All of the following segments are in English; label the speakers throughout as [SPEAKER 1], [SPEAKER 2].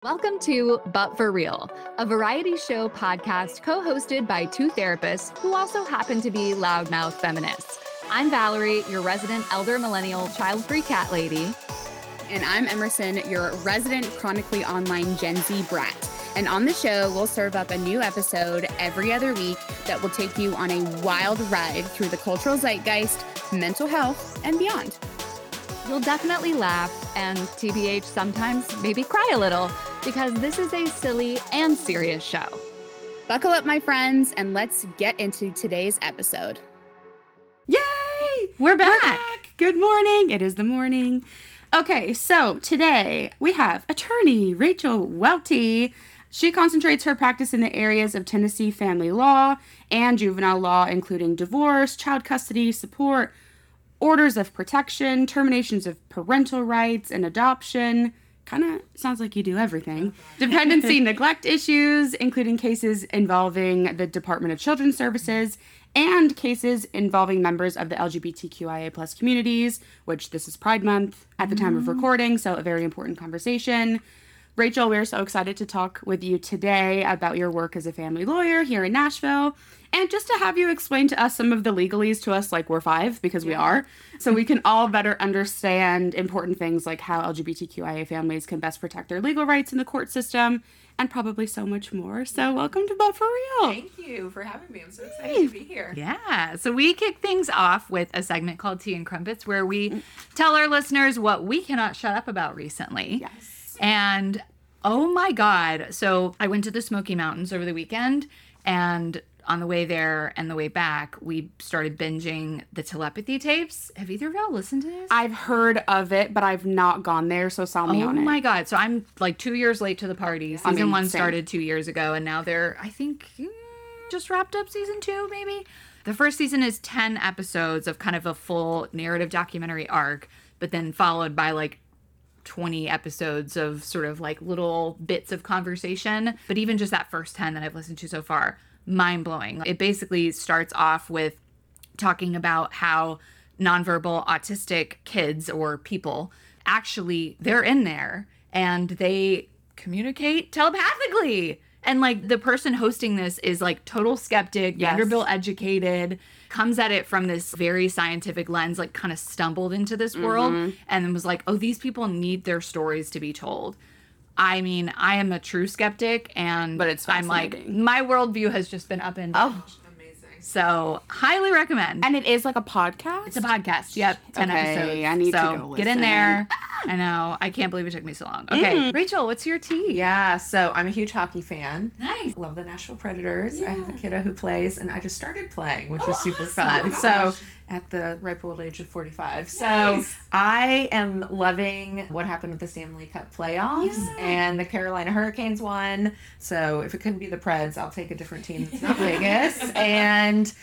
[SPEAKER 1] Welcome to But For Real, a variety show podcast co-hosted by two therapists who also happen to be loudmouth feminists. I'm Valerie, your resident elder millennial child-free cat lady.
[SPEAKER 2] And I'm Emerson, your resident chronically online Gen Z brat. And on the show, we'll serve up a new episode every other week that will take you on a wild ride through the cultural zeitgeist, mental health, and beyond.
[SPEAKER 1] You'll definitely laugh and TBH sometimes maybe cry a little because this is a silly and serious show.
[SPEAKER 2] Buckle up, my friends, and let's get into today's episode.
[SPEAKER 3] Yay!
[SPEAKER 1] We're back.
[SPEAKER 3] Good morning. It is the morning. Okay, so today we have attorney Rachel Welty. She concentrates her practice in the areas of Tennessee family law and juvenile law, including divorce, child custody, support, orders of protection, terminations of parental rights, and adoption. Kind of sounds like you do everything. Dependency neglect issues, including cases involving the Department of Children's Services and cases involving members of the LGBTQIA plus communities, which this is Pride Month at the time of recording, so a very important conversation. Rachel, we're so excited to talk with you today about your work as a family lawyer here in Nashville, and just to have you explain to us some of the legalese to us like we're five, because we are, so we can all better understand important things like how LGBTQIA families can best protect their legal rights in the court system, and probably so much more. So welcome to But For Real.
[SPEAKER 4] Thank you for having me. I'm so excited to be here.
[SPEAKER 1] Yeah, so we kick things off with a segment called Tea and Crumpets where we tell our listeners what we cannot shut up about recently.
[SPEAKER 3] Yes.
[SPEAKER 1] And oh my God. So I went to the Smoky Mountains over the weekend, and on the way there and the way back, we started binging the telepathy tapes. Have either of y'all listened to this?
[SPEAKER 3] I've heard of it, but I've not gone there, so sell me on it.
[SPEAKER 1] Oh my God. So I'm like 2 years late to the party. Season one started 2 years ago, and now they're, I think, just wrapped up season 2, maybe? The first season is 10 episodes of kind of a full narrative documentary arc, but then followed by like 20 episodes of sort of like little bits of conversation. But even just that first 10 that I've listened to so far, mind-blowing. It basically starts off with talking about how nonverbal autistic kids or people actually, they're in there and they communicate telepathically. And like the person hosting this is like total skeptic, Vanderbilt educated, comes at it from this very scientific lens, like kind of stumbled into this world and then was like, oh, these people need their stories to be told. I mean, I am a true skeptic, but it's I'm like, my worldview has just been upended.
[SPEAKER 4] Oh, amazing.
[SPEAKER 1] So, highly recommend.
[SPEAKER 3] And it is like a podcast?
[SPEAKER 1] It's a podcast. Yep. 10 episodes.
[SPEAKER 3] I need to go listen.
[SPEAKER 1] Get in there. I know. I can't believe it took me so long. Okay. Rachel, what's your tea?
[SPEAKER 4] Yeah, so I'm a huge hockey fan.
[SPEAKER 1] Nice.
[SPEAKER 4] Love the Nashville Predators. Yeah. I have a kiddo who plays, and I just started playing, which was super fun. So at the ripe old age of 45. So I am loving what happened with the Stanley Cup playoffs, and the Carolina Hurricanes won. So if it couldn't be the Preds, I'll take a different team that's not Vegas. And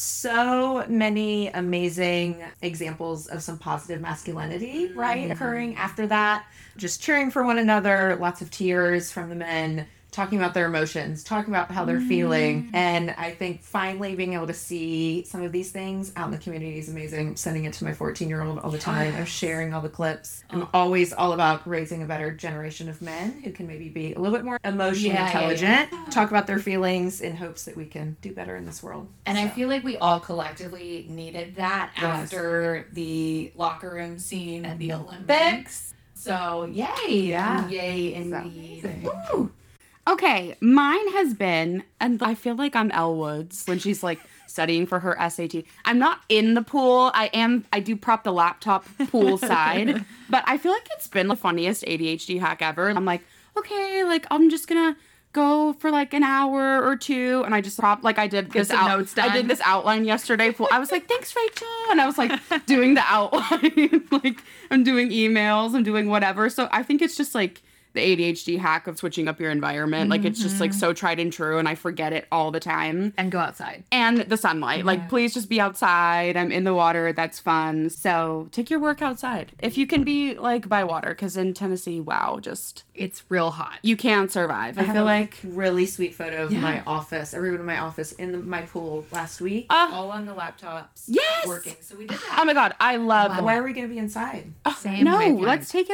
[SPEAKER 4] so many amazing examples of some positive masculinity, right, occurring after that. Just cheering for one another, lots of tears from the men, talking about their emotions, talking about how they're feeling. And I think finally being able to see some of these things out in the community is amazing. I'm sending it to my 14-year-old all the time. I'm sharing all the clips. I'm always all about raising a better generation of men who can maybe be a little bit more emotionally intelligent, talk about their feelings in hopes that we can do better in this world.
[SPEAKER 5] And I feel like we all collectively needed that after the locker room scene at the Olympics. So yay.
[SPEAKER 4] Yeah.
[SPEAKER 5] Yay indeed.
[SPEAKER 3] Woo. Okay, mine has been, and I feel like I'm Elle Woods when she's like studying for her SAT. I'm not in the pool. I do prop the laptop poolside, but I feel like it's been the funniest ADHD hack ever. I'm like, okay, like I'm just gonna go for like an hour or two, and I just prop, like I did this I did this outline yesterday. I was like, thanks, Rachel, and I was like doing the outline, like I'm doing emails, I'm doing whatever. So I think it's just like the ADHD hack of switching up your environment. Like, it's just, like, so tried and true, and I forget it all the time.
[SPEAKER 1] And go outside.
[SPEAKER 3] And the sunlight. Yeah. Like, please just be outside. I'm in the water. That's fun. So, take your work outside. If you can be, like, by water. Because in Tennessee, wow, just...
[SPEAKER 1] It's real hot.
[SPEAKER 3] You can't survive.
[SPEAKER 4] I feel like really sweet photo of my office, everyone in my office, in my pool last week. All on the laptops.
[SPEAKER 3] Yes!
[SPEAKER 4] Working. So we did that.
[SPEAKER 3] Oh, my God. I love...
[SPEAKER 4] Why are we going to be inside?
[SPEAKER 3] No, let's take it outside.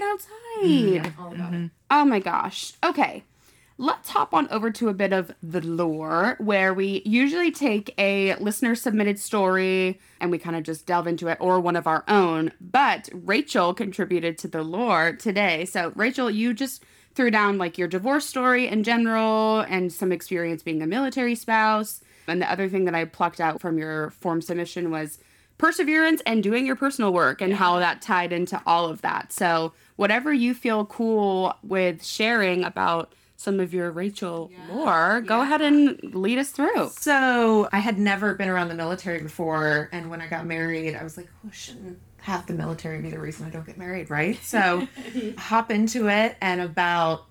[SPEAKER 3] right.
[SPEAKER 5] All about it.
[SPEAKER 3] Oh my gosh. Okay. Let's hop on over to a bit of the lore, where we usually take a listener submitted story and we kind of just delve into it, or one of our own. But Rachel contributed to the lore today. So Rachel, you just threw down like your divorce story in general and some experience being a military spouse. And the other thing that I plucked out from your form submission was perseverance and doing your personal work and how that tied into all of that. So whatever you feel cool with sharing about some of your Rachel lore, go ahead and lead us through.
[SPEAKER 4] So I had never been around the military before, and when I got married, I was like, oh, shouldn't have the military be the reason I don't get married, right? So hop into it, and about,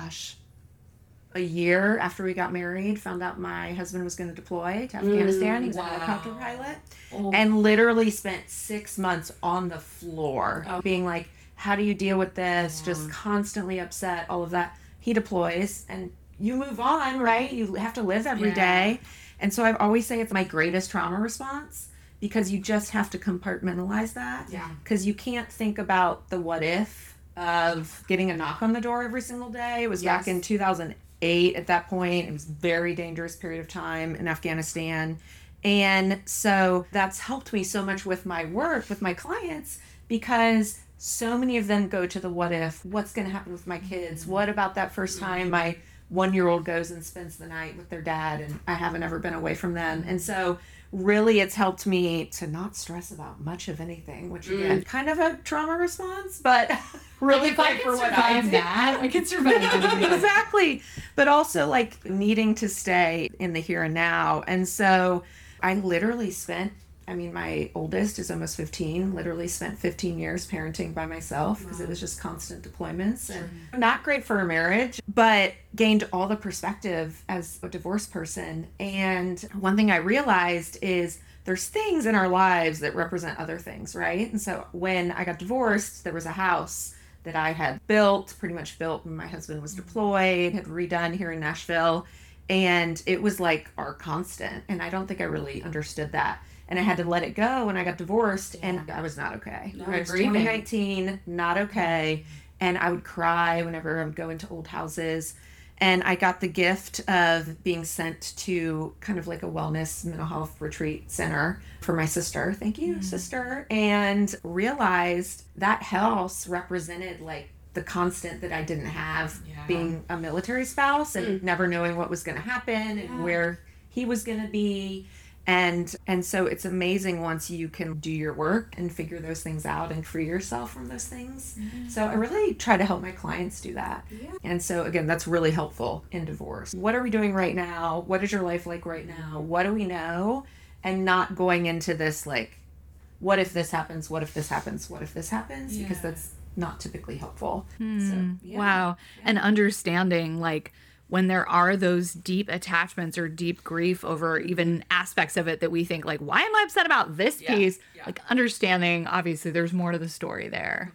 [SPEAKER 4] a year after we got married, found out my husband was going to deploy to Afghanistan. He was a helicopter pilot, and literally spent 6 months on the floor being like, how do you deal with this? Just constantly upset, all of that. He deploys and you move on, right? You have to live every day. And so I always say it's my greatest trauma response, because you just have to compartmentalize that.
[SPEAKER 5] Yeah.
[SPEAKER 4] Because you can't think about the what if of getting a knock on the door every single day. It was back in 2008 at that point. It was a very dangerous period of time in Afghanistan. And so that's helped me so much with my work, with my clients, because so many of them go to the what if, what's going to happen with my kids? What about that first time my 1-year-old goes and spends the night with their dad and I haven't ever been away from them? And so really it's helped me to not stress about much of anything, which again, kind of a trauma response, but really
[SPEAKER 5] If I
[SPEAKER 4] great
[SPEAKER 5] can
[SPEAKER 4] for what I
[SPEAKER 5] survive
[SPEAKER 4] do.
[SPEAKER 5] that, I can survive that.
[SPEAKER 4] Exactly. But also like needing to stay in the here and now. And so I literally spent, my oldest is almost 15, literally spent 15 years parenting by myself because it was just constant deployments and not great for a marriage, but gained all the perspective as a divorced person. And one thing I realized is there's things in our lives that represent other things, right? And so when I got divorced, there was a house that I had pretty much built when my husband was deployed, had redone here in Nashville. And it was like our constant. And I don't think I really understood that. And I had to let it go when I got divorced, and I was not okay.
[SPEAKER 5] No,
[SPEAKER 4] It was
[SPEAKER 5] grieving.
[SPEAKER 4] 2019, not okay. And I would cry whenever I would go into old houses. And I got the gift of being sent to kind of like a wellness mental health retreat center for my sister. Thank you, sister. And realized that house represented like the constant that I didn't have being a military spouse and never knowing what was going to happen and where he was going to be. And so it's amazing once you can do your work and figure those things out and free yourself from those things. So I really try to help my clients do that. And so again, that's really helpful in divorce. What are we doing right now? What is your life like right now? What do we know? And not going into this like, what if this happens? What if this happens? What if this happens? Because that's not typically helpful.
[SPEAKER 1] Wow. And understanding like when there are those deep attachments or deep grief over even aspects of it that we think like, why am I upset about this piece? Like understanding, obviously there's more to the story there.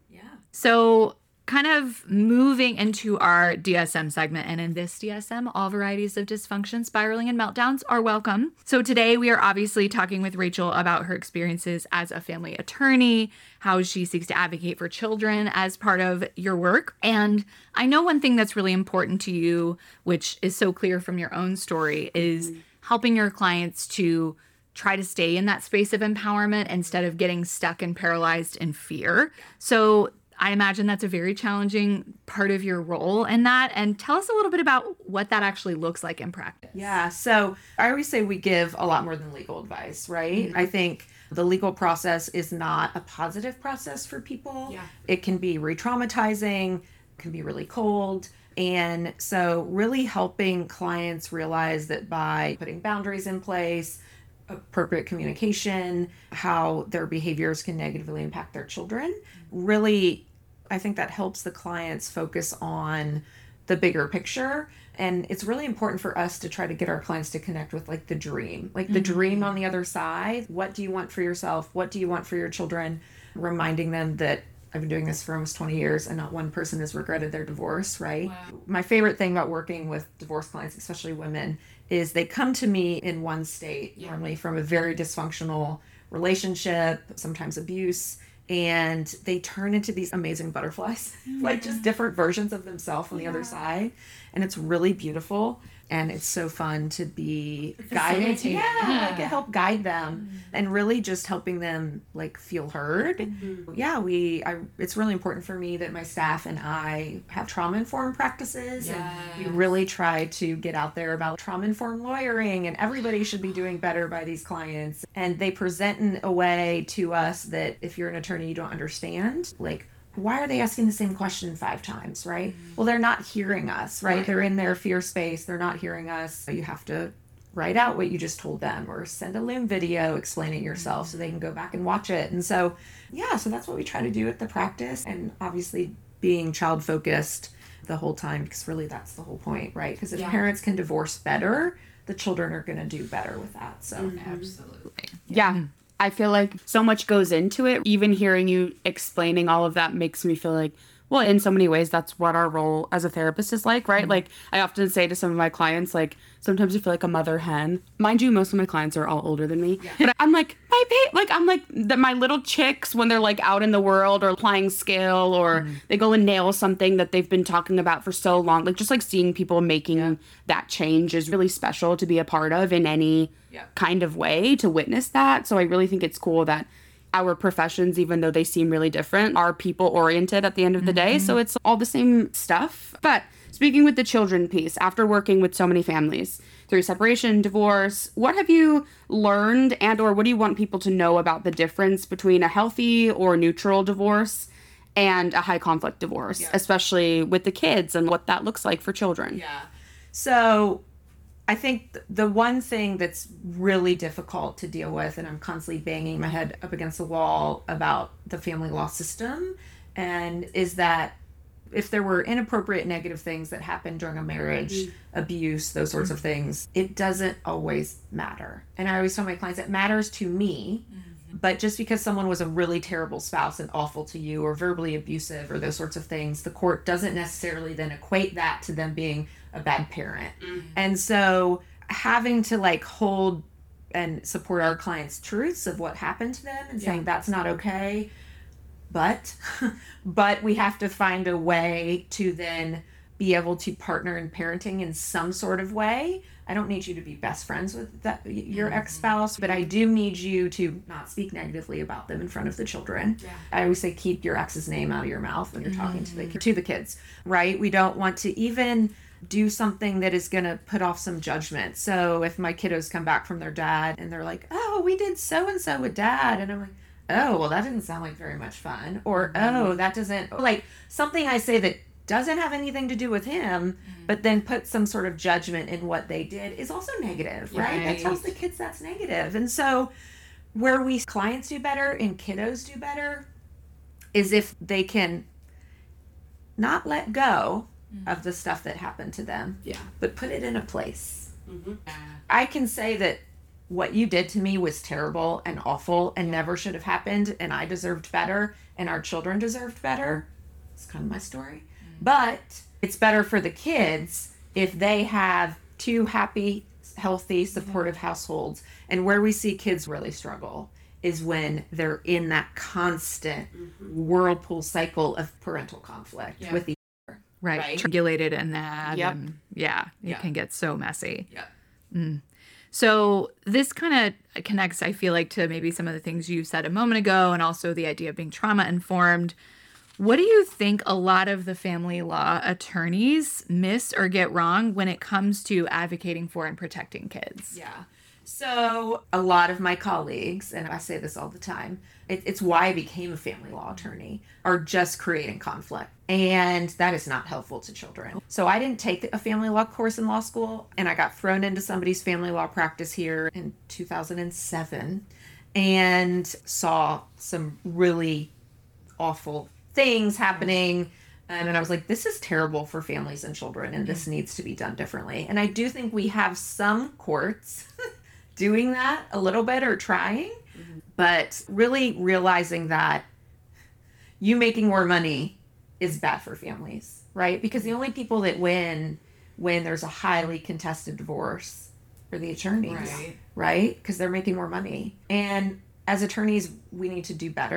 [SPEAKER 1] So kind of moving into our DSM segment, and in this DSM, all varieties of dysfunction, spiraling, and meltdowns are welcome. So today we are obviously talking with Rachel about her experiences as a family attorney, how she seeks to advocate for children as part of your work. And I know one thing that's really important to you, which is so clear from your own story, is helping your clients to try to stay in that space of empowerment instead of getting stuck and paralyzed in fear. So I imagine that's a very challenging part of your role in that. And tell us a little bit about what that actually looks like in practice.
[SPEAKER 4] Yeah. So I always say we give a lot more than legal advice, right? I think the legal process is not a positive process for people. It can be re-traumatizing, can be really cold. And so really helping clients realize that by putting boundaries in place, appropriate communication, how their behaviors can negatively impact their children. Really, I think that helps the clients focus on the bigger picture. And it's really important for us to try to get our clients to connect with like the dream, like the dream on the other side. What do you want for yourself? What do you want for your children? Reminding them that I've been doing this for almost 20 years and not one person has regretted their divorce, right? Wow. My favorite thing about working with divorce clients, especially women, is they come to me in one state, normally from a very dysfunctional relationship, sometimes abuse, and they turn into these amazing butterflies, like just different versions of themselves on the other side. And it's really beautiful. And it's so fun to be guided. Yeah, like help guide them and really just helping them like feel heard. Yeah, it's really important for me that my staff and I have trauma-informed practices. And we really try to get out there about trauma-informed lawyering, and everybody should be doing better by these clients. And they present in a way to us that if you're an attorney, you don't understand. Like, why are they asking the same question 5 times, right? Well, they're not hearing us, right? They're in their fear space. They're not hearing us. You have to write out what you just told them or send a Loom video explaining yourself so they can go back and watch it. And so, so that's what we try to do at the practice. And obviously being child focused the whole time, because really that's the whole point, right? Because if parents can divorce better, the children are going to do better with that. So
[SPEAKER 5] Absolutely.
[SPEAKER 3] Yeah. I feel like so much goes into it. Even hearing you explaining all of that makes me feel like, well, in so many ways, that's what our role as a therapist is like, right? Like, I often say to some of my clients, like, sometimes you feel like a mother hen. Mind you, most of my clients are all older than me. But I'm like, my little chicks when they're, like, out in the world or applying skill or they go and nail something that they've been talking about for so long. Like, just, like, seeing people making that change is really special to be a part of in any kind of way, to witness that. So I really think it's cool that our professions, even though they seem really different, are people oriented at the end of the day. So it's all the same stuff. But speaking with the children piece, after working with so many families through separation, divorce, what have you learned and or what do you want people to know about the difference between a healthy or neutral divorce and a high conflict divorce, especially with the kids and what that looks like for children?
[SPEAKER 4] So I think the one thing that's really difficult to deal with, and I'm constantly banging my head up against the wall about the family law system, and is that if there were inappropriate negative things that happened during a marriage, abuse, those sorts of things, it doesn't always matter. And I always tell my clients, it matters to me, but just because someone was a really terrible spouse and awful to you or verbally abusive or those sorts of things, the court doesn't necessarily then equate that to them being a bad parent. And so having to like hold and support our clients' truths of what happened to them and saying that's not okay, but we have to find a way to then be able to partner in parenting in some sort of way. I don't need you to be best friends with your ex-spouse, but I do need you to not speak negatively about them in front of the children. I always say keep your ex's name out of your mouth when you're talking to the kids, right? We don't want to even do something that is going to put off some judgment. So if my kiddos come back from their dad and they're like, oh, we did so-and-so with dad. And I'm like, oh, well, that didn't sound like very much fun. Or, oh, that doesn't, like something I say that doesn't have anything to do with him, but then put some sort of judgment in what they did is also negative, right? That tells the kids that's negative. And so where we clients do better and kiddos do better is if they can not let go of the stuff that happened to them, but put it in a place. I can say that what you did to me was terrible and awful and never should have happened, and I deserved better and our children deserved better. It's kind of my story. But it's better for the kids if they have 2 happy, healthy, supportive households. And where we see kids really struggle is when they're in that constant whirlpool cycle of parental conflict with each other.
[SPEAKER 1] Right. Regulated in that. And it can get so messy. So this kind of connects, I feel like, to maybe some of the things you said a moment ago, and also the idea of being trauma informed. What do you think a lot of the family law attorneys miss or get wrong when it comes to advocating for and protecting kids?
[SPEAKER 4] So a lot of my colleagues, and I say this all the time, it's why I became a family law attorney, are just creating conflict. And that is not helpful to children. So I didn't take a family law course in law school, and I got thrown into somebody's family law practice here in 2007 and saw some really awful things happening. And then I was like, this is terrible for families and children, and this needs to be done differently. And I do think we have some courts doing that a little bit or trying, but really realizing that you making more money is bad for families, right? Because the only people that win when there's a highly contested divorce are the attorneys, right? Because they're making more money. And as attorneys, we need to do better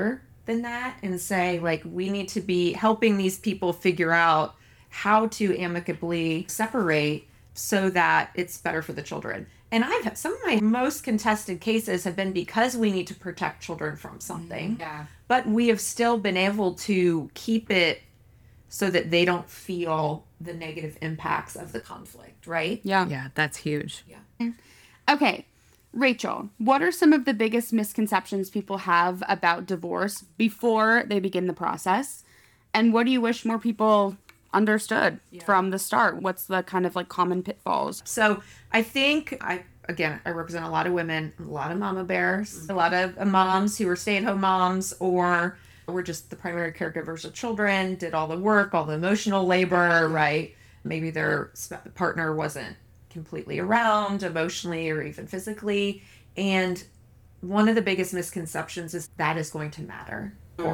[SPEAKER 4] than that and say, like, we need to be helping these people figure out how to amicably separate so that it's better for the children. And some of my most contested cases have been because we need to protect children from something.
[SPEAKER 5] Yeah.
[SPEAKER 4] But we have still been able to keep it so that they don't feel the negative impacts of the conflict, right?
[SPEAKER 3] Yeah.
[SPEAKER 1] Yeah, that's huge.
[SPEAKER 3] Okay, Rachel, what are some of the biggest misconceptions people have about divorce before they begin the process? And what do you wish more people understood from the start? What's the kind of like common pitfalls?
[SPEAKER 4] So I think I represent a lot of women, a lot of mama bears, a lot of moms who are stay-at-home moms or were just the primary caregivers of children, did all the work, all the emotional labor, right? Maybe their partner wasn't completely around emotionally or even physically. And one of the biggest misconceptions is that is going to matter,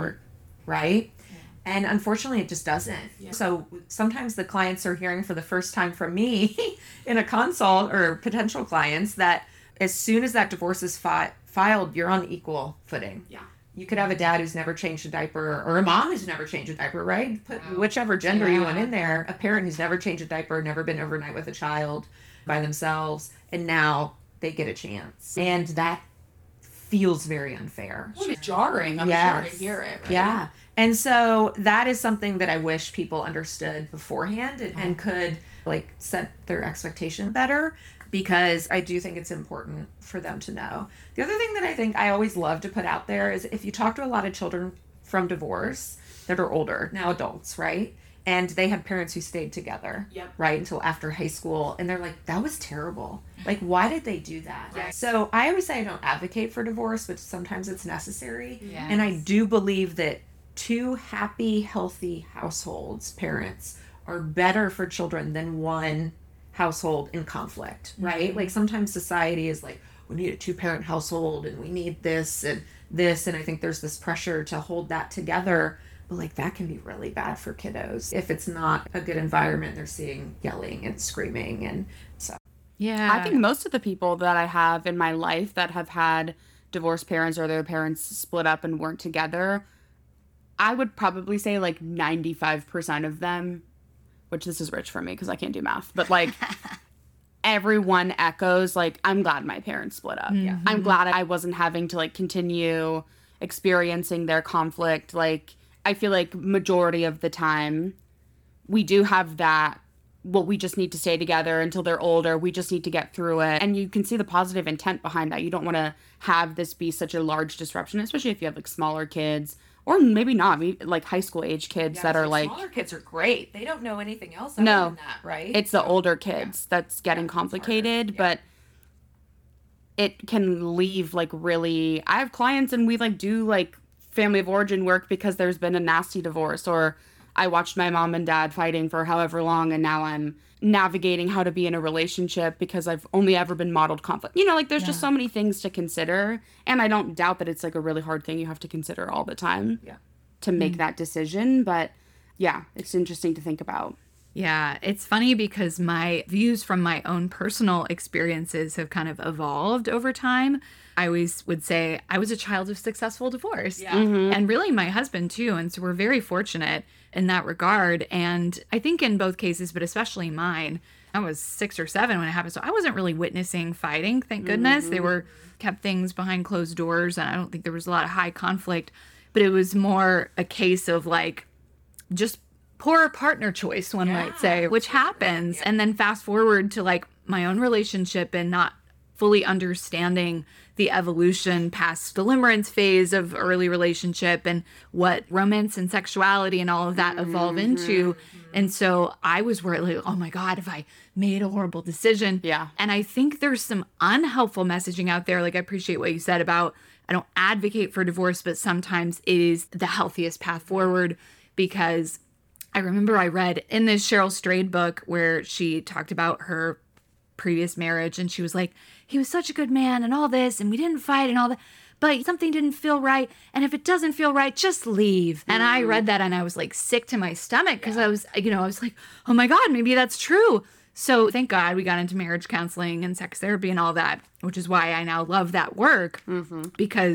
[SPEAKER 4] right? And unfortunately, it just doesn't. Yeah. So sometimes the clients are hearing for the first time from me in a consult, or potential clients, that as soon as that divorce is filed, you're on equal footing.
[SPEAKER 5] Yeah.
[SPEAKER 4] You could have a dad who's never changed a diaper, or a mom who's never changed a diaper, right? Put whichever gender you want in there. A parent who's never changed a diaper, never been overnight with a child by themselves, and now they get a chance. And that feels very unfair.
[SPEAKER 5] Well, it's jarring, I'm sure, to hear it. Right?
[SPEAKER 4] Yeah. And so that is something that I wish people understood beforehand and could like set their expectation better, because I do think it's important for them to know. The other thing that I think I always love to put out there is if you talk to a lot of children from divorce that are older, now adults, right? And they have parents who stayed together, right, until after high school. And they're like, that was terrible. Like, why did they do that? Right. So I always say I don't advocate for divorce, but sometimes it's necessary. Yes. And I do believe that 2 happy, healthy households, parents, are better for children than one household in conflict, right? Mm-hmm. Like sometimes society is like, we need a 2-parent household and we need this and this. And I think there's this pressure to hold that together. But like that can be really bad for kiddos if it's not a good environment. They're seeing yelling and screaming. And so,
[SPEAKER 1] yeah.
[SPEAKER 3] I think most of the people that I have in my life that have had divorced parents or their parents split up and weren't together, I would probably say like 95% of them, which this is rich for me because I can't do math, but like everyone echoes like, I'm glad my parents split up. Yeah. I'm glad I wasn't having to like continue experiencing their conflict. Like I feel like majority of the time we do have that, well, we just need to stay together until they're older. We just need to get through it. And you can see the positive intent behind that. You don't want to have this be such a large disruption, especially if you have like smaller kids. Or maybe not, like high school age kids that are like...
[SPEAKER 4] Smaller kids are great. They don't know anything else other than that, right?
[SPEAKER 3] It's the older kids that's getting complicated, but it can leave like really... I have clients and we like do like family of origin work because there's been a nasty divorce, or I watched my mom and dad fighting for however long and now I'm navigating how to be in a relationship because I've only ever been modeled conflict. You know, like there's just so many things to consider. And I don't doubt that it's like a really hard thing you have to consider all the time to make that decision. But yeah, it's interesting to think about.
[SPEAKER 1] Yeah, it's funny because my views from my own personal experiences have kind of evolved over time. I always would say I was a child of successful divorce. Yeah. And really my husband too. And so we're very fortunate in that regard. And I think in both cases, but especially mine, I was 6 or 7 when it happened. So I wasn't really witnessing fighting, thank goodness. They were kept things behind closed doors. And I don't think there was a lot of high conflict. But it was more a case of like just poor partner choice, one might say, which happens. And then fast forward to like my own relationship and not fully understanding the evolution past the limerence phase of early relationship and what romance and sexuality and all of that evolve into. And so I was worried, like, oh my God, if I made a horrible decision.
[SPEAKER 3] Yeah.
[SPEAKER 1] And I think there's some unhelpful messaging out there. Like I appreciate what you said about, I don't advocate for divorce, but sometimes it is the healthiest path forward, because I remember I read in this Cheryl Strayed book where she talked about her previous marriage and she was like, he was such a good man and all this and we didn't fight and all that, but something didn't feel right, and if it doesn't feel right, just leave. And I read that and I was like sick to my stomach because I was, you know, I was like, oh my God, maybe that's true. So thank God we got into marriage counseling and sex therapy and all that, which is why I now love that work, because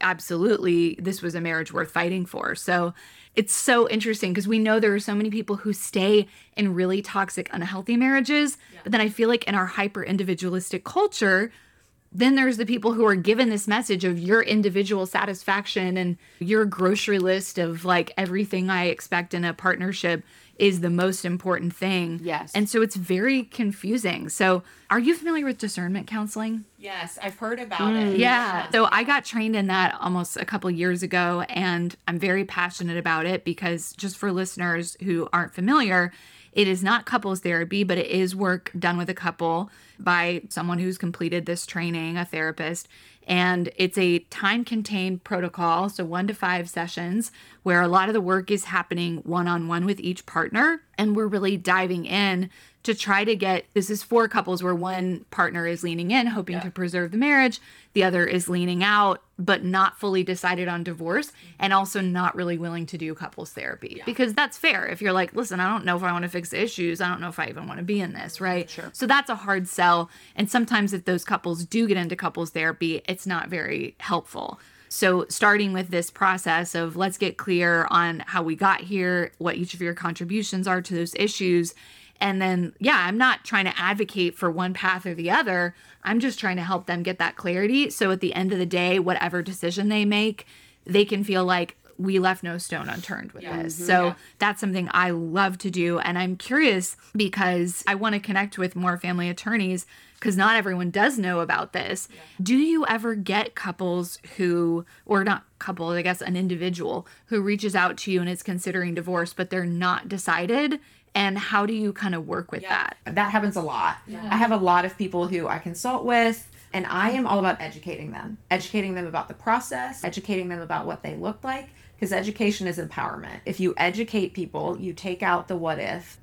[SPEAKER 1] absolutely, this was a marriage worth fighting for. So it's so interesting because we know there are so many people who stay in really toxic, unhealthy marriages. But then I feel like in our hyper individualistic culture, then there's the people who are given this message of your individual satisfaction and your grocery list of like everything I expect in a partnership is the most important thing.
[SPEAKER 3] Yes.
[SPEAKER 1] And so it's very confusing. So are you familiar with discernment counseling?
[SPEAKER 5] Yes, I've heard about it.
[SPEAKER 1] Yeah. So I got trained in that almost a couple years ago, and I'm very passionate about it because, just for listeners who aren't familiar, it is not couples therapy, but it is work done with a couple by someone who's completed this training, a therapist. And it's a time-contained protocol, so 1 to 5 sessions, where a lot of the work is happening one-on-one with each partner. And we're really diving in to try to get, this is for couples where one partner is leaning in, hoping to preserve the marriage. The other is leaning out, but not fully decided on divorce, and also not really willing to do couples therapy. Because that's fair. If you're like, listen, I don't know if I want to fix the issues. I don't know if I even want to be in this, right?
[SPEAKER 3] Sure.
[SPEAKER 1] So that's a hard sell. And sometimes if those couples do get into couples therapy, it's not very helpful. So starting with this process of let's get clear on how we got here, what each of your contributions are to those issues. And then, I'm not trying to advocate for one path or the other. I'm just trying to help them get that clarity. So at the end of the day, whatever decision they make, they can feel like we left no stone unturned with this. So that's something I love to do. And I'm curious because I want to connect with more family attorneys because not everyone does know about this. Do you ever get couples who, or not couples, I guess an individual who reaches out to you and is considering divorce, but they're not decided? And how do you kind of work with that?
[SPEAKER 4] That happens a lot. I have a lot of people who I consult with, and I am all about educating them about the process, educating them about what they look like, because education is empowerment. If you educate people, you take out the what if,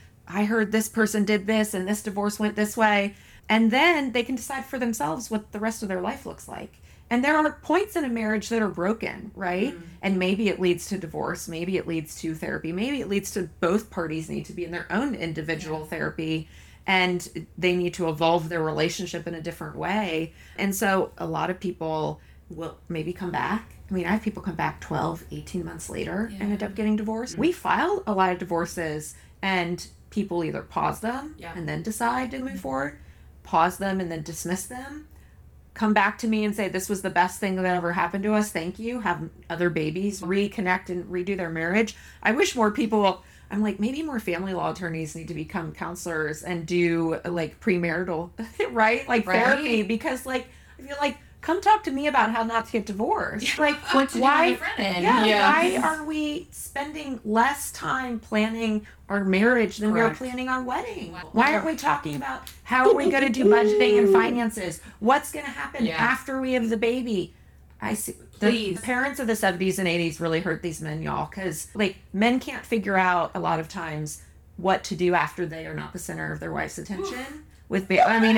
[SPEAKER 4] I heard this person did this and this divorce went this way, and then they can decide for themselves what the rest of their life looks like. And there are points in a marriage that are broken, right? And maybe it leads to divorce. Maybe it leads to therapy. Maybe it leads to both parties need to be in their own individual therapy, and they need to evolve their relationship in a different way. And so a lot of people will maybe come back. I mean, I have people come back 12, 18 months later and end up getting divorced. We file a lot of divorces, and people either pause them and then decide to move forward, pause them and then dismiss them, come back to me and say, this was the best thing that ever happened to us. Thank you. Have other babies, reconnect and redo their marriage. I wish more people, I'm like, maybe more family law attorneys need to become counselors and do like premarital, right? Like therapy, because like, I feel like, come talk to me about how not to get divorced. Like, why are we spending less time planning our marriage than we're planning our wedding? Why aren't we talking about how are we going to do budgeting and finances? What's going to happen after we have the baby? I see. The parents of the 70s and 80s really hurt these men, y'all, because like men can't figure out a lot of times what to do after they are not the center of their wife's attention. I mean,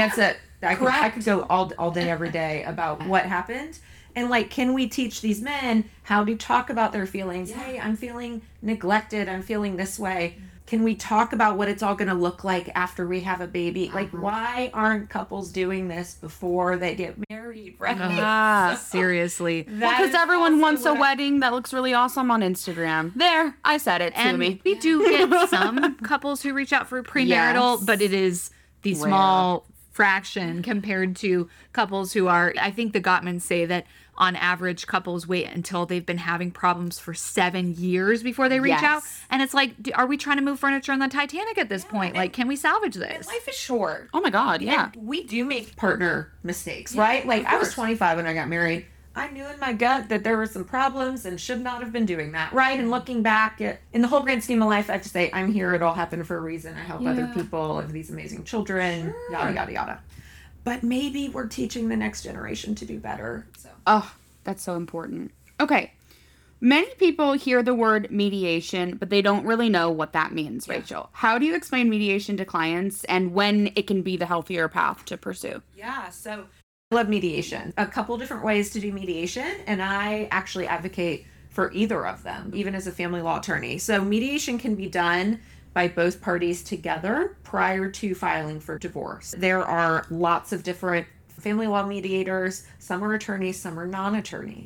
[SPEAKER 4] I could go all day, every day about what happened. And like, can we teach these men how to talk about their feelings? Hey, I'm feeling neglected. I'm feeling this way. Can we talk about what it's all going to look like after we have a baby? Like, why aren't couples doing this before they get married? Right?
[SPEAKER 1] Seriously.
[SPEAKER 3] Because everyone wants a wedding that looks really awesome on Instagram. There, I said it to me.
[SPEAKER 1] We do get some couples who reach out for premarital, but it is the small fraction compared to couples who are, I think the Gottmans say that on average couples wait until they've been having problems for 7 years before they reach out. And it's like, are we trying to move furniture on the Titanic at this point? Like, can we salvage this?
[SPEAKER 4] Life is short.
[SPEAKER 3] Oh my God, yeah.
[SPEAKER 4] And we do make partner mistakes, right? Like, I was 25 when I got married. I knew in my gut that there were some problems and should not have been doing that, right? And looking back in the whole grand scheme of life, I have to say, I'm here. It all happened for a reason. I help other people, have these amazing children, yada, yada, yada. But maybe we're teaching the next generation to do better. So.
[SPEAKER 3] Oh, that's so important. Okay. Many people hear the word mediation, but they don't really know what that means, Rachel. How do you explain mediation to clients and when it can be the healthier path to pursue?
[SPEAKER 4] Yeah, so I love mediation. A couple different ways to do mediation, and I actually advocate for either of them, even as a family law attorney. So mediation can be done by both parties together prior to filing for divorce. There are lots of different family law mediators. Some are attorneys, some are non-attorneys.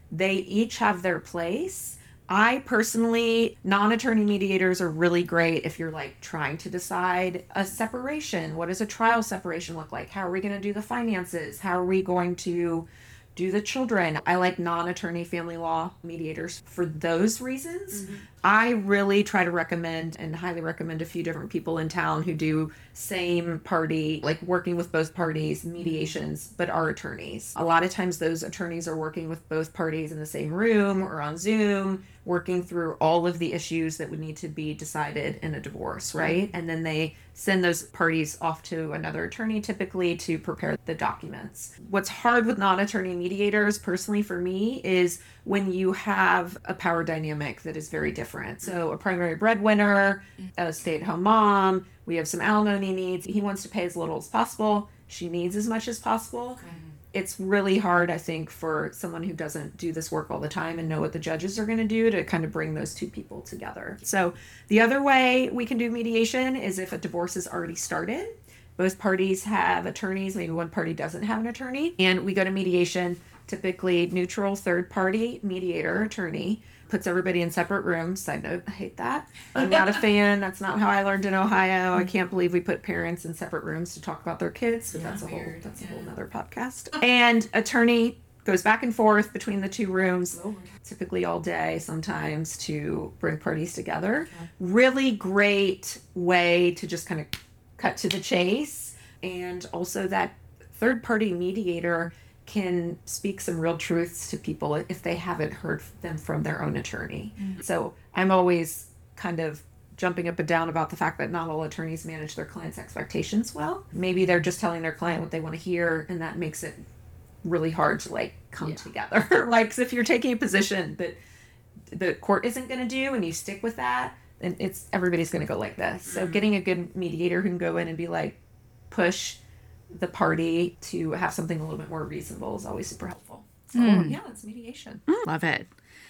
[SPEAKER 4] they each have their place. I personally, non-attorney mediators are really great if you're like trying to decide a separation. What does a trial separation look like? How are we going to do the finances? How are we going to do the children? I like non-attorney family law mediators for those reasons. I really try to recommend and highly recommend a few different people in town who do same party, like working with both parties, mediations, but are attorneys. A lot of times those attorneys are working with both parties in the same room or on Zoom, working through all of the issues that would need to be decided in a divorce, right? And then they send those parties off to another attorney typically to prepare the documents. What's hard with non-attorney mediators, personally for me, is when you have a power dynamic that is very different. So a primary breadwinner, a stay-at-home mom, we have some alimony needs. He wants to pay as little as possible. She needs as much as possible. It's really hard, I think, for someone who doesn't do this work all the time and know what the judges are going to do to kind of bring those two people together. So the other way we can do mediation is if a divorce is already started. Both parties have attorneys, maybe one party doesn't have an attorney, and we go to mediation. Typically, neutral third party mediator attorney puts everybody in separate rooms. Side note, I hate that. I'm not a fan. That's not how I learned in Ohio. I can't believe we put parents in separate rooms to talk about their kids. But that's a whole nother podcast. And attorney goes back and forth between the two rooms, typically all day, sometimes to bring parties together. Really great way to just kind of cut to the chase. And also that third party mediator can speak some real truths to people if they haven't heard them from their own attorney. So I'm always kind of jumping up and down about the fact that not all attorneys manage their clients' expectations well. Maybe they're just telling their client what they want to hear, and that makes it really hard to like come together. Like, 'cause if you're taking a position that the court isn't going to do and you stick with that, then everybody's going to go like this. So getting a good mediator who can go in and be like, push the party to have something a little bit more reasonable is always super helpful. So yeah, it's mediation.
[SPEAKER 1] Love it.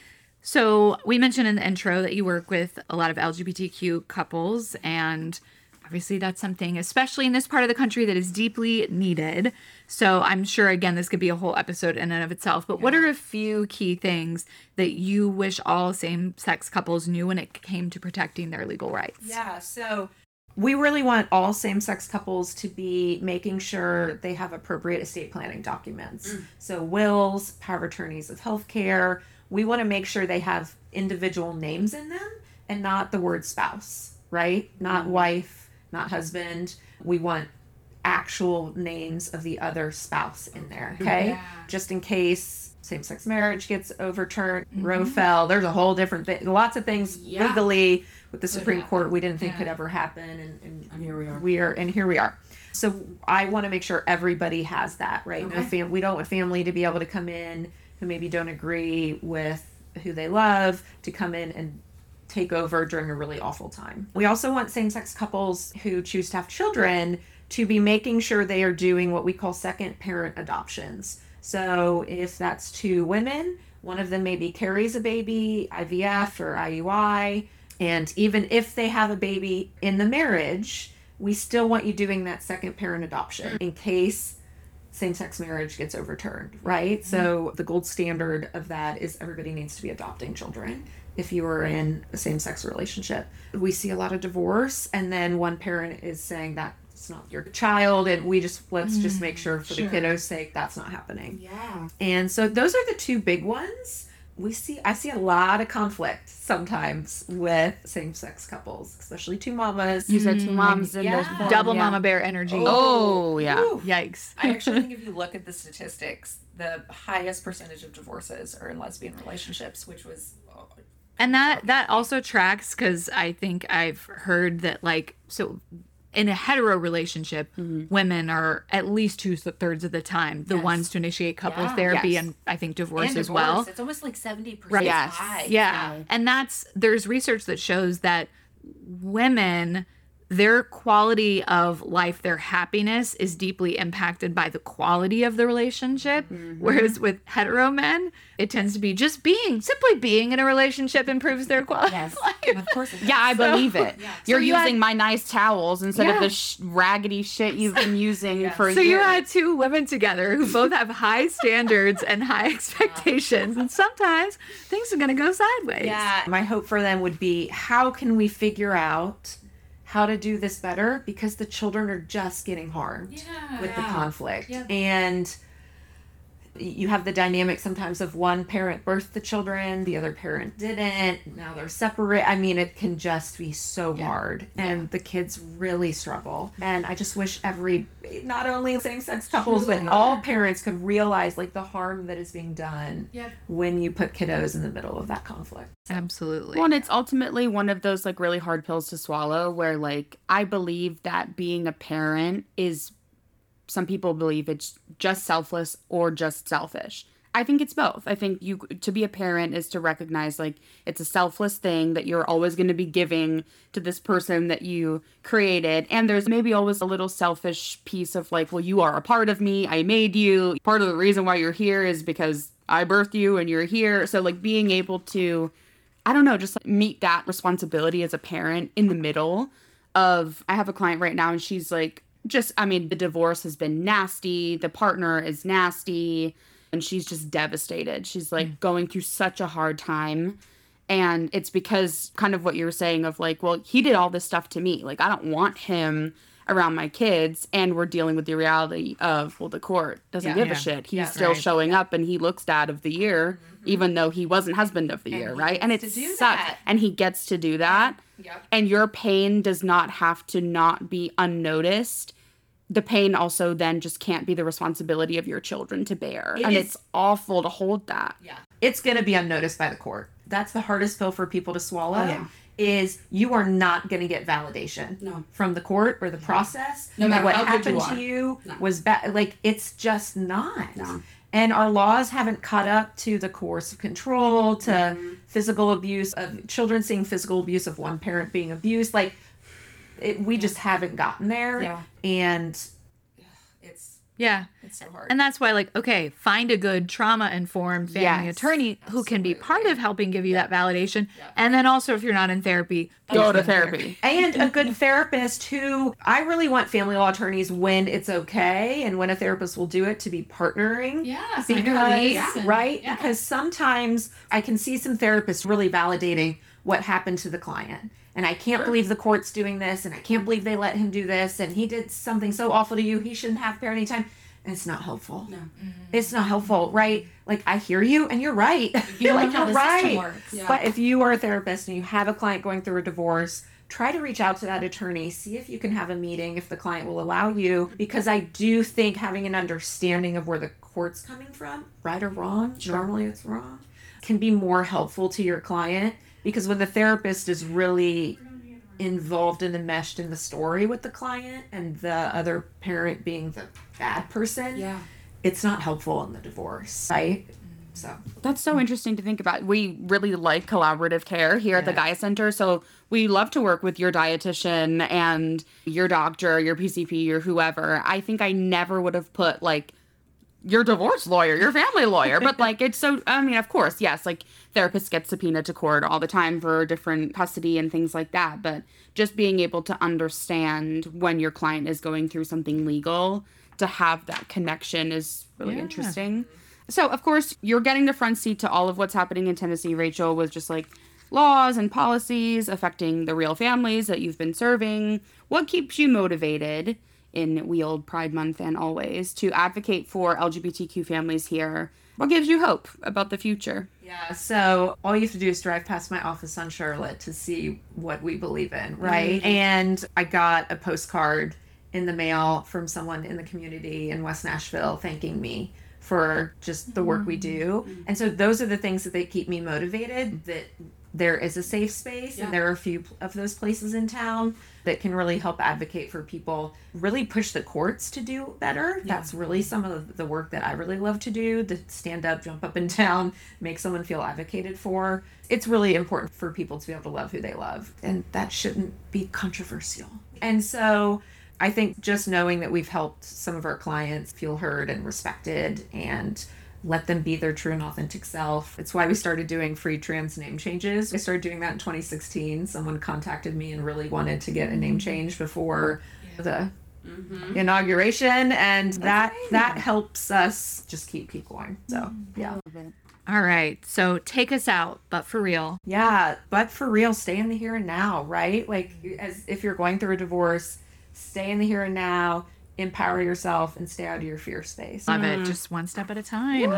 [SPEAKER 1] So we mentioned in the intro that you work with a lot of LGBTQ couples, and obviously that's something, especially in this part of the country, that is deeply needed. So I'm sure, again, this could be a whole episode in and of itself, but what are a few key things that you wish all same-sex couples knew when it came to protecting their legal rights?
[SPEAKER 4] Yeah, so we really want all same-sex couples to be making sure they have appropriate estate planning documents. So wills, power of attorneys of healthcare. We want to make sure they have individual names in them and not the word spouse, right? Not wife, not husband. We want actual names of the other spouse in there, okay? Yeah. Just in case same-sex marriage gets overturned, Roe fell. There's a whole different thing. Lots of things legally with the Supreme Court we didn't think could ever happen, and here we are. Here we are. So I want to make sure everybody has that, right? Okay. We don't want family to be able to come in who maybe don't agree with who they love to come in and take over during a really awful time. We also want same-sex couples who choose to have children to be making sure they are doing what we call second parent adoptions. So if that's two women, one of them maybe carries a baby, IVF or IUI, and even if they have a baby in the marriage, we still want you doing that second parent adoption in case same-sex marriage gets overturned, right? So the gold standard of that is everybody needs to be adopting children if you are in a same-sex relationship. We see a lot of divorce, and then one parent is saying that it's not your child, and let's just make sure for the kiddo's sake that's not happening. Yeah. And so those are the two big ones. I see a lot of conflict sometimes with same-sex couples, especially two mamas.
[SPEAKER 3] You said two moms and there's
[SPEAKER 1] double mama bear energy.
[SPEAKER 3] Oh yeah.
[SPEAKER 1] Ooh. Yikes.
[SPEAKER 5] I actually think if you look at the statistics, the highest percentage of divorces are in lesbian relationships, which was
[SPEAKER 1] and that also tracks, because I think I've heard that, like, so in a hetero relationship, women are at least 2/3 of the time the ones to initiate couples therapy and I think divorce as well.
[SPEAKER 5] It's almost like 70%.
[SPEAKER 1] Right.
[SPEAKER 5] High.
[SPEAKER 1] Yeah. And there's research that shows that women their quality of life, their happiness is deeply impacted by the quality of the relationship. Whereas with hetero men, it tends to be just simply being in a relationship improves their quality of life.
[SPEAKER 5] Of course.
[SPEAKER 3] Yeah, I believe it. You're
[SPEAKER 1] you
[SPEAKER 3] using
[SPEAKER 1] had-
[SPEAKER 3] my nice towels instead of the raggedy shit you've been using for
[SPEAKER 1] So
[SPEAKER 3] years.
[SPEAKER 1] you had two women together who both have high standards and high expectations, and sometimes things are going to go sideways.
[SPEAKER 4] Yeah. My hope for them would be, how can we figure out how to do this better? Because the children are just getting harmed with the conflict.
[SPEAKER 5] Yeah.
[SPEAKER 4] And you have the dynamic sometimes of one parent birthed the children, the other parent didn't. Now they're separate. I mean, it can just be so hard, and the kids really struggle. And I just wish not only same-sex couples, but all parents could realize like the harm that is being done when you put kiddos in the middle of that conflict.
[SPEAKER 1] Absolutely.
[SPEAKER 3] Well, and it's ultimately one of those like really hard pills to swallow where like I believe that being a parent is, some people believe it's just selfless or just selfish. I think it's both. I think to be a parent is to recognize like it's a selfless thing that you're always going to be giving to this person that you created. And there's maybe always a little selfish piece of like, well, you are a part of me. I made you. Part of the reason why you're here is because I birthed you and you're here. So like being able to, I don't know, just like meet that responsibility as a parent in the middle of, I have a client right now and she's like, the divorce has been nasty. The partner is nasty. And she's just devastated. She's like going through such a hard time. And it's because kind of what you were saying of like, well, he did all this stuff to me. Like, I don't want him around my kids. And we're dealing with the reality of, well, the court doesn't give a shit. He's still showing up and he looks Dad of the Year, even though he wasn't Husband of the Year, right? And it sucks. And he gets to do that. And your pain does not have to not be unnoticed. The pain also then just can't be the responsibility of your children to bear. It's awful to hold that.
[SPEAKER 4] Yeah. It's going to be unnoticed by the court. That's the hardest pill for people to swallow. Is you are not going to get validation from the court or the process.
[SPEAKER 5] No matter
[SPEAKER 4] what
[SPEAKER 5] how good
[SPEAKER 4] happened
[SPEAKER 5] you
[SPEAKER 4] to you was bad. Like, it's just not. And our laws haven't caught up to the coercive control, to physical abuse of children, seeing physical abuse of one parent being abused. Like, we just haven't gotten there. And
[SPEAKER 1] it's
[SPEAKER 5] so hard.
[SPEAKER 1] And that's why, like, okay, find a good trauma-informed family attorney who can be part of helping give you that validation. And then also, if you're not in therapy,
[SPEAKER 3] Go to therapy.
[SPEAKER 4] And a good therapist who, I really want family law attorneys when it's okay and when a therapist will do it to be partnering. Because sometimes I can see some therapists really validating what happened to the client. And I can't believe the court's doing this, and I can't believe they let him do this, and he did something so awful to you, he shouldn't have parenting time. And it's not helpful. No. It's not helpful, right? Like, I hear you, and you're right.
[SPEAKER 5] You
[SPEAKER 4] like,
[SPEAKER 5] know how
[SPEAKER 4] you're
[SPEAKER 5] the
[SPEAKER 4] right.
[SPEAKER 5] system works.
[SPEAKER 4] But if you are a therapist and you have a client going through a divorce, try to reach out to that attorney, see if you can have a meeting, if the client will allow you, because I do think having an understanding of where the court's coming from, right or wrong, normally it's wrong, can be more helpful to your client. Because when the therapist is really involved and enmeshed in the story with the client and the other parent being the bad person, it's not helpful in the divorce, right? So
[SPEAKER 3] that's so interesting to think about. We really like collaborative care here at the Gaia Center. So we love to work with your dietitian and your doctor, your PCP, your whoever. I think I never would have put like your divorce lawyer, your family lawyer. But like, it's so, I mean, of course, yes, like therapists get subpoenaed to court all the time for different custody and things like that. But just being able to understand when your client is going through something legal, to have that connection is really interesting. So, of course, you're getting the front seat to all of what's happening in Tennessee, Rachel, with just like laws and policies affecting the real families that you've been serving. What keeps you motivated in We Old Pride Month and always to advocate for LGBTQ families here? What gives you hope about the future?
[SPEAKER 4] Yeah, so all you have to do is drive past my office on Charlotte to see what we believe in, right? And I got a postcard in the mail from someone in the community in West Nashville thanking me for just the work we do. And so those are the things that they keep me motivated, that there is a safe space and there are a few of those places in town that can really help advocate for people, really push the courts to do better. That's really some of the work that I really love to do, to stand up, jump up and down, make someone feel advocated for. It's really important for people to be able to love who they love, and that shouldn't be controversial. And so I think just knowing that we've helped some of our clients feel heard and respected and let them be their true and authentic self. It's why we started doing free trans name changes. I started doing that in 2016. Someone contacted me and really wanted to get a name change before the inauguration, and that helps us just keep going. So yeah.
[SPEAKER 1] All right. So take us out, but for real.
[SPEAKER 4] Yeah, but for real, stay in the here and now, right? Like, as if you're going through a divorce, stay in the here and now, empower yourself, and stay out of your fear space.
[SPEAKER 1] Love it. Just one step at a time.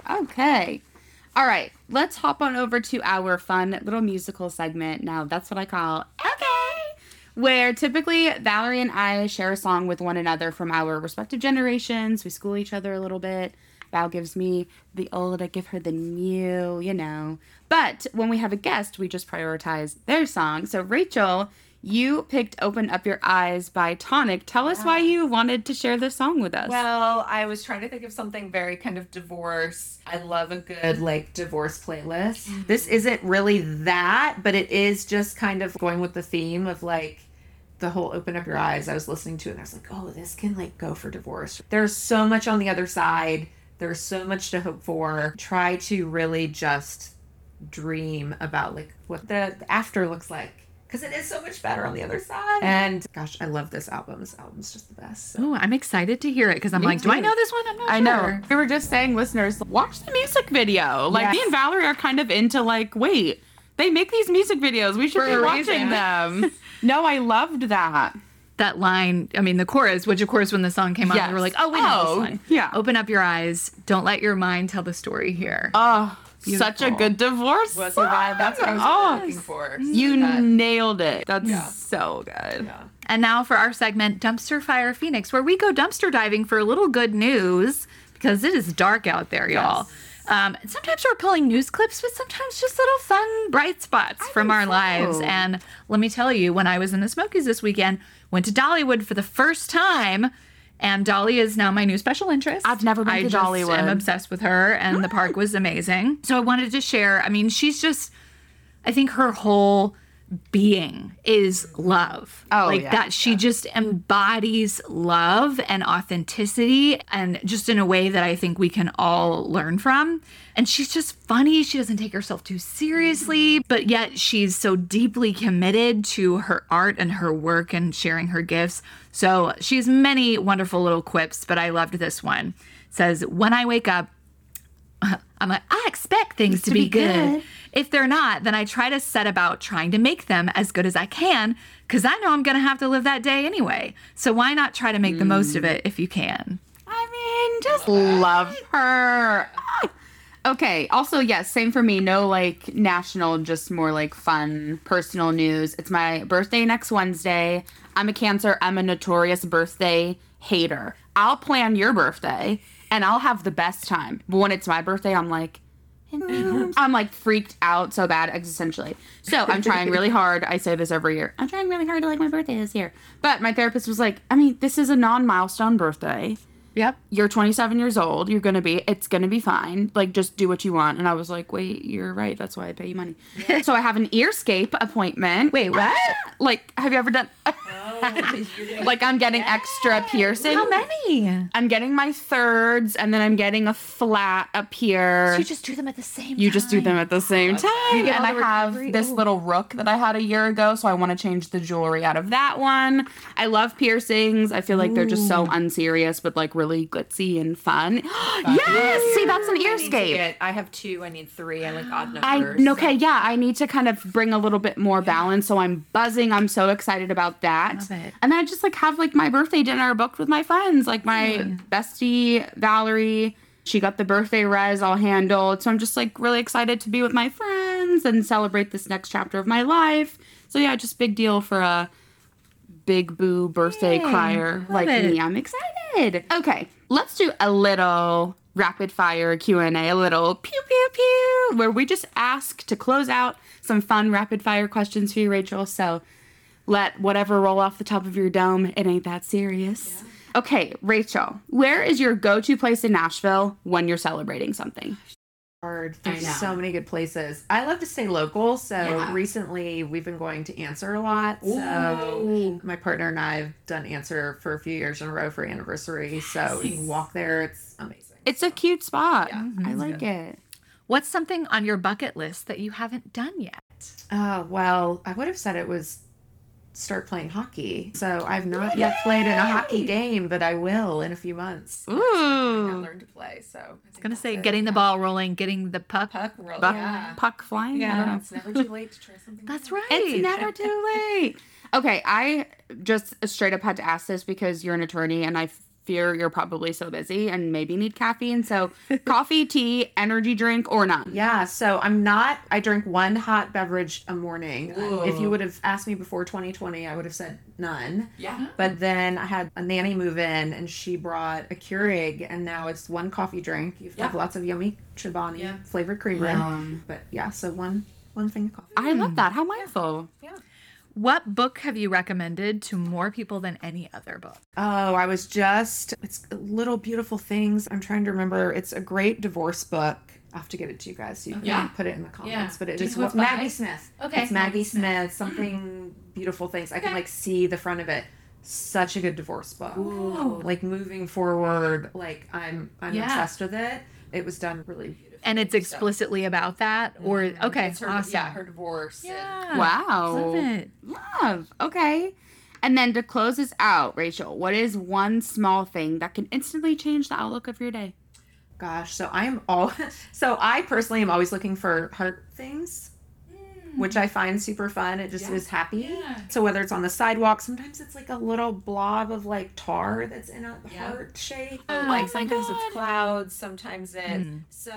[SPEAKER 3] Okay. All right. Let's hop on over to our fun little musical segment. Now, that's what I call Okay, where typically Valerie and I share a song with one another from our respective generations. We school each other a little bit. Val gives me the old, I give her the new, you know. But when we have a guest, we just prioritize their song. So, Rachel, you picked Open Up Your Eyes by Tonic. Tell us why you wanted to share this song with us.
[SPEAKER 4] Well, I was trying to think of something very kind of divorce. I love a good, like, divorce playlist. Mm-hmm. This isn't really that, but it is just kind of going with the theme of, like, the whole Open Up Your Eyes. I was listening to it and I was like, oh, this can, like, go for divorce. There's so much on the other side. There's so much to hope for. Try to really just dream about, like, what the after looks like. Because it is so much better on the other side. And gosh, I love this album. This album's just the best. So.
[SPEAKER 1] Oh, I'm excited to hear it because I'm
[SPEAKER 3] Me
[SPEAKER 1] like,
[SPEAKER 3] too.
[SPEAKER 1] do I know this one? I'm not
[SPEAKER 3] I
[SPEAKER 1] sure.
[SPEAKER 3] know. We were just saying, listeners, watch the music video. Like, me and Valerie are kind of into, like, wait, they make these music videos. We should be watching them. No, I loved that.
[SPEAKER 1] That line, I mean, the chorus, which of course when the song came out, we were like, oh, we know this one.
[SPEAKER 3] Yeah.
[SPEAKER 1] Open up your eyes. Don't let your mind tell the story here.
[SPEAKER 3] Oh,
[SPEAKER 1] Beautiful.
[SPEAKER 3] Such a good divorce.
[SPEAKER 4] That's what I was looking for.
[SPEAKER 3] You nailed it. That's so good.
[SPEAKER 4] Yeah.
[SPEAKER 1] And now for our segment, Dumpster Fire Phoenix, where we go dumpster diving for a little good news because it is dark out there, y'all. Sometimes we're pulling news clips, but sometimes just little fun, bright spots from our lives. And let me tell you, when I was in the Smokies this weekend, went to Dollywood for the first time. And Dolly is now my new special interest.
[SPEAKER 3] I've never been to Dollywood.
[SPEAKER 1] I'm obsessed with her, and the park was amazing. So I wanted to share. I mean, she's just, I think her whole being is love. That she just embodies love and authenticity, and just in a way that I think we can all learn from. And she's just funny. She doesn't take herself too seriously, but yet she's so deeply committed to her art and her work and sharing her gifts. So she has many wonderful little quips, but I loved this one. It says, when I wake up, I'm like, I expect things to be good. If they're not, then I try to set about trying to make them as good as I can, because I know I'm going to have to live that day anyway. So why not try to make the most of it if you can?
[SPEAKER 3] I mean, just love her. Okay. Also, yes, same for me. No, like, national, just more like fun, personal news. It's my birthday next Wednesday. I'm a Cancer. I'm a notorious birthday hater. I'll plan your birthday and I'll have the best time. But when it's my birthday, I'm like freaked out so bad existentially. So I'm trying really hard. I say this every year. I'm trying really hard to like my birthday this year. But my therapist was like, I mean, this is a non-milestone birthday.
[SPEAKER 1] Yep.
[SPEAKER 3] You're 27 years old. It's going to be fine. Like, just do what you want. And I was like, wait, you're right. That's why I pay you money. Yeah. So I have an earscape appointment.
[SPEAKER 1] Wait, what?
[SPEAKER 3] Like, have you ever done... like, I'm getting extra piercing.
[SPEAKER 1] How many?
[SPEAKER 3] I'm getting my thirds, and then I'm getting a flat up here.
[SPEAKER 1] So you just do them at the same time?
[SPEAKER 3] You just do them at the same time. And I have this little rook that I had a year ago, so I want to change the jewelry out of that one. I love piercings. I feel like they're just so unserious, but, like, really glitzy and fun. Yes! See, that's an earscape.
[SPEAKER 4] I have 2. I need 3. I like odd numbers.
[SPEAKER 3] I need to kind of bring a little bit more balance, so I'm buzzing. I'm so excited about that.
[SPEAKER 1] Love it.
[SPEAKER 3] And then I just, like, have, like, my birthday dinner booked with my friends. Like, my bestie, Valerie, she got the birthday res all handled. So I'm just, like, really excited to be with my friends and celebrate this next chapter of my life. So, yeah, just big deal for a big boo birthday crier like me. I'm excited. Okay, let's do a little rapid fire Q&A, a little pew, pew, pew, where we just ask to close out some fun rapid fire questions for you, Rachel. So let whatever roll off the top of your dome. It ain't that serious. Yeah. Okay, Rachel, where is your go-to place in Nashville when you're celebrating something?
[SPEAKER 4] hard. There's so many good places. I love to stay local, so recently we've been going to Answer a lot. So my partner and I have done Answer for a few years in a row for anniversary. So you can walk there. It's amazing.
[SPEAKER 3] It's a cute spot.
[SPEAKER 4] Yeah,
[SPEAKER 3] I like it.
[SPEAKER 1] What's something on your bucket list that you haven't done yet?
[SPEAKER 4] Well, I would have said it was start playing hockey. So I've not yet played in a hockey game, but I will in a few months.
[SPEAKER 3] Ooh.
[SPEAKER 4] I learned to play. So I was
[SPEAKER 1] Gonna say getting the ball rolling, getting the puck.
[SPEAKER 4] roll.
[SPEAKER 3] Puck flying. I don't know.
[SPEAKER 4] It's never too late to try something.
[SPEAKER 1] That's right.
[SPEAKER 3] It's never too late. Okay, I just straight up had to ask this because you're an attorney and I fear you're probably so busy and maybe need caffeine. So coffee, tea, energy drink, or none?
[SPEAKER 4] Yeah, so I drink one hot beverage a morning. If you would have asked me before 2020, I would have said none. Yeah. But then I had a nanny move in and she brought a Keurig and now it's one coffee drink. You have lots of yummy Chobani flavored creamer. But yeah, so one thing of coffee.
[SPEAKER 3] I love that. How mindful.
[SPEAKER 4] Yeah.
[SPEAKER 1] What book have you recommended to more people than any other book?
[SPEAKER 4] Oh, it's Little Beautiful Things. I'm trying to remember. It's a great divorce book. I'll have to get it to you guys so you can put it in the comments. But it's Maggie Smith.
[SPEAKER 5] Okay.
[SPEAKER 4] It's Maggie Smith, Something Beautiful Things. I can see the front of it. Such a good divorce book.
[SPEAKER 5] Ooh.
[SPEAKER 4] Moving forward, I'm obsessed with it. It was done really beautifully.
[SPEAKER 1] And it's explicitly about that? Or, okay,
[SPEAKER 4] It's her,
[SPEAKER 1] awesome.
[SPEAKER 4] her divorce.
[SPEAKER 1] Yeah.
[SPEAKER 3] Wow.
[SPEAKER 1] Love it.
[SPEAKER 3] Love. Okay. And then to close us out, Rachel, what is one small thing that can instantly change the outlook of your day?
[SPEAKER 4] Gosh, so I personally am always looking for heart things, which I find super fun. It just is happy. Yeah. So whether it's on the sidewalk, sometimes it's like a little blob of tar that's in a heart shape.
[SPEAKER 6] Sometimes it's clouds, sometimes it's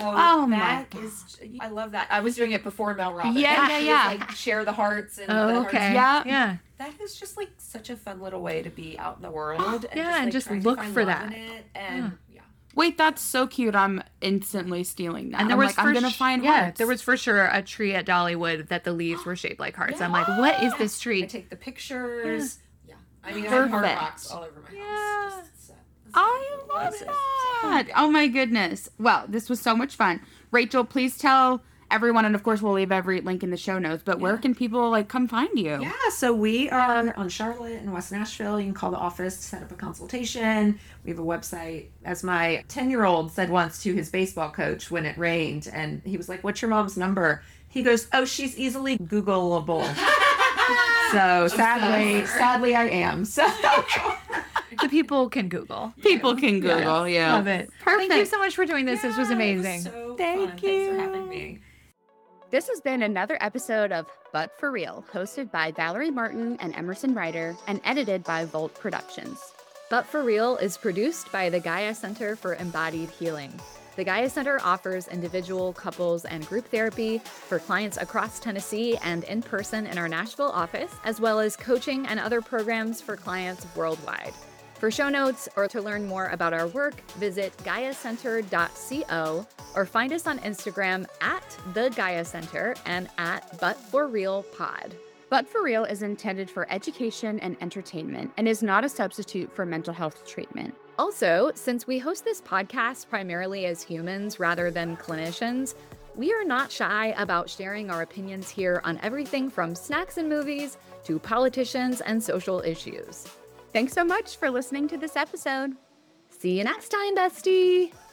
[SPEAKER 6] I love that. I was doing it before Mel Robbins.
[SPEAKER 3] Yeah.
[SPEAKER 6] Share the hearts and the
[SPEAKER 1] Oh,
[SPEAKER 6] hearts.
[SPEAKER 1] okay.
[SPEAKER 3] Yeah.
[SPEAKER 6] That is just such a fun little way to be out in the world.
[SPEAKER 1] And just
[SPEAKER 6] trying to
[SPEAKER 1] look
[SPEAKER 6] find
[SPEAKER 1] for
[SPEAKER 6] love
[SPEAKER 1] that.
[SPEAKER 6] in it and
[SPEAKER 3] Wait, that's so cute. I'm instantly stealing that.
[SPEAKER 1] And I'm going
[SPEAKER 3] to find
[SPEAKER 1] Yeah,
[SPEAKER 3] hearts.
[SPEAKER 1] there was for sure a tree at Dollywood that the leaves were shaped like hearts. I'm like, what is this tree?
[SPEAKER 6] I take the pictures. Yeah. I mean, I
[SPEAKER 3] Perfect.
[SPEAKER 6] have heart rocks all over my house.
[SPEAKER 3] I love that. Oh my goodness. Well, this was so much fun. Rachel, please tell everyone, and of course we'll leave every link in the show notes, but where can people come find you?
[SPEAKER 4] Yeah, so we are on Charlotte and West Nashville. You can call the office to set up a consultation. We have a website. As my 10-year-old said once to his baseball coach when it rained, and he was like, "What's your mom's number?" He goes, "Oh, she's easily Googleable." So sadly I am. So
[SPEAKER 1] The people can Google.
[SPEAKER 3] People can Google, yeah.
[SPEAKER 1] Love it.
[SPEAKER 3] Perfect.
[SPEAKER 1] Thank you so much for doing this. This was amazing.
[SPEAKER 3] Thank you.
[SPEAKER 6] Thanks for having me.
[SPEAKER 2] This has been another episode of But For Real, hosted by Valerie Martin and Emerson Ryder, and edited by Volt Productions.
[SPEAKER 7] But For Real is produced by the Gaia Center for Embodied Healing. The Gaia Center offers individual, couples, and group therapy for clients across Tennessee and in person in our Nashville office, as well as coaching and other programs for clients worldwide. For show notes or to learn more about our work, visit GaiaCenter.co or find us on Instagram at The Gaia Center and at But For Real Pod.
[SPEAKER 2] But For Real is intended for education and entertainment and is not a substitute for mental health treatment.
[SPEAKER 7] Also, since we host this podcast primarily as humans rather than clinicians, we are not shy about sharing our opinions here on everything from snacks and movies to politicians and social issues.
[SPEAKER 2] Thanks so much for listening to this episode.
[SPEAKER 7] See you next time, bestie!